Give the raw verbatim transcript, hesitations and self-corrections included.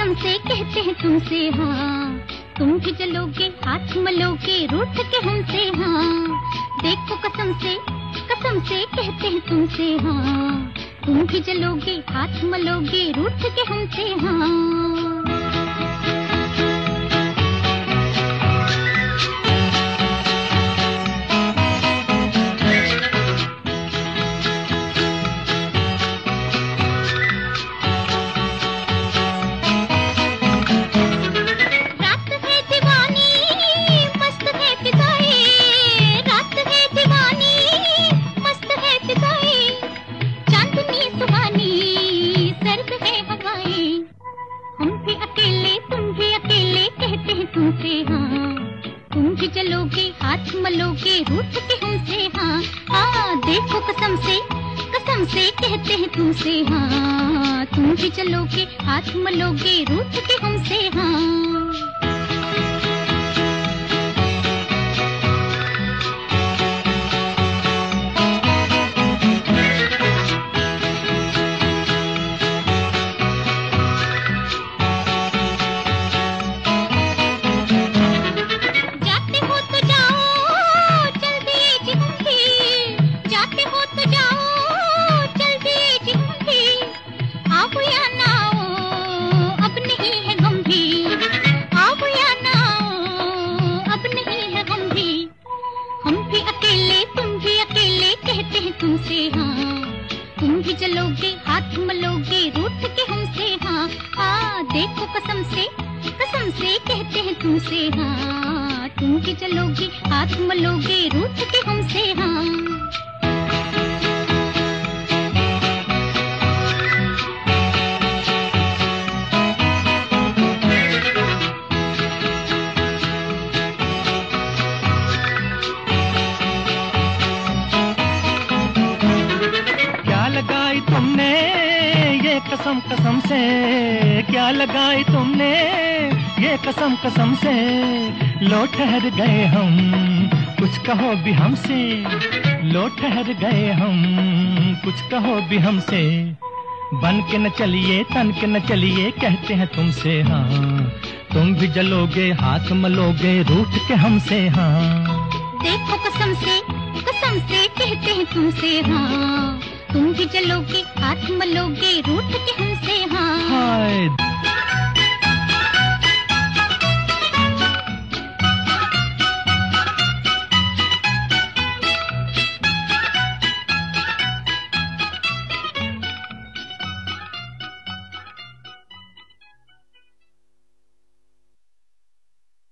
कसम से कहते हैं तुमसे हाँ, तुम भी चलोगे हाथ मलोगे रूठ के हमसे हाँ। देखो कसम से कसम से कहते हैं तुमसे हाँ, तुम भी चलोगे हाथ मलोगे रूठ के हमसे हाँ। तुमसे हाँ, तुम भी चलोगे हाथ मलोगे रूठ के हमसे हाँ। हाँ देखो कसम से कसम से कहते हैं तुमसे हाँ, तुम भी चलोगे हाथ मलोगे रूठ के हमसे हाँ। तुमसे हाँ, तुम भी चलोगे हाथ मलोगे रूठ के हमसे हाँ। हाँ देखो कसम से कसम से कहते हैं तुमसे हाँ, तुम भी चलोगे हाथ मलोगे रूठ के हमसे हाँ। तुमने ये कसम कसम से क्या लगाई तुमने ये कसम कसम से, लो ठहर गए हम कुछ कहो भी हमसे, लो ठहर गए हम कुछ कहो भी हमसे। बन के न चलिए तन के न चलिए कहते हैं तुमसे हाँ, तुम भी जलोगे हाथ मलोगे रूठ के हमसे हाँ। देखो कसम से कसम से कहते हैं तुमसे हाँ, तुम भी चलोगे हाथ मलोगे रूठ के हमसे हाँ। हाय